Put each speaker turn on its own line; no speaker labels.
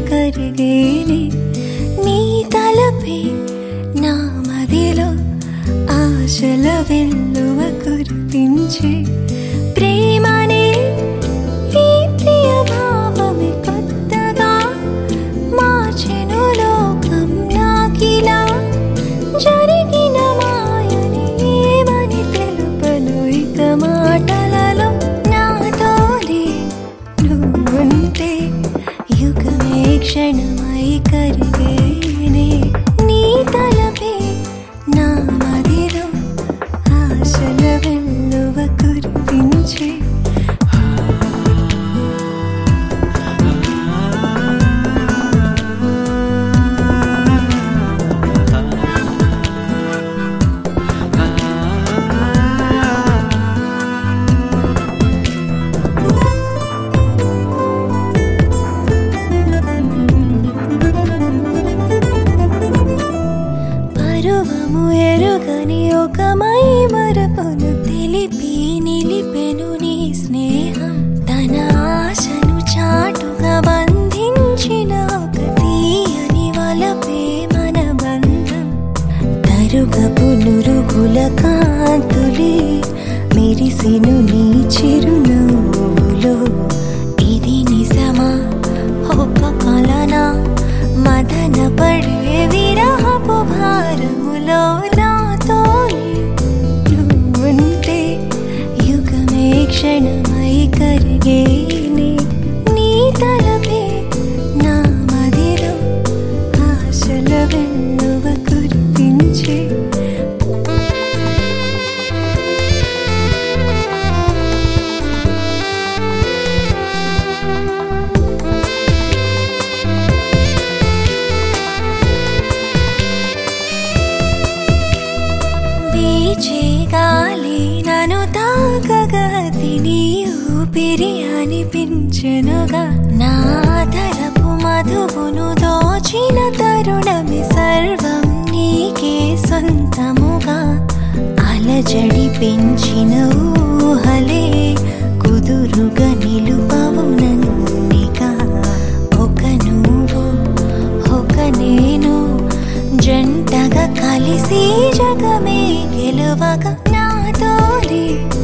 కరిగేనే నీ తలపే నా మదిలో ఆశల వెల్లువ కురిపించే ప్రేమనే ఈ ప్రియ భావమే కొత్తగా మార్చెను లోకం నాకిలా జరిగిన మాయని ఏమని తెలుపను ఇక మాటలలో నాతోనే నువ్వుంటే యుగమే క్షణమై కరిగేనే నీ తలపే నా మదిలో ఆశల వెల్లువ కురిపించే పరువము ఎరుగని ఒక మై మరపును తెలిపి నిలిపెను నీ స్నేహం తన ఆశను చాటుగా బంధించిన ఒక తీయని వలపే మన బంధం తరుగపు నురుగుల కాంతులే మెరిసెను నీ చిరునవ్వులో ఇది నిజమా ఒక కలనా మదన పడే విరహపు భారములో నాతోనే నువ్వుంటే యుగమే క్షణమై కరిగేనే నీ తలపే నా మదిలో ఆశల వెల్లువ కురిపించే వీచే గాలి నన్ను తాకగతి నీ ఊపిరి అనిపించెనుగా నా తరపు మధువును దోచిన తరుణమి సర్వం నీకే సొంతముగా అలజడి పెంచిన ఊహలే కుదురుగా నిలుపవు నన్నిగా ఒక నువ్వు ఒక నేను జంటగా కలిసి జగమే గెలువగా నాతోనే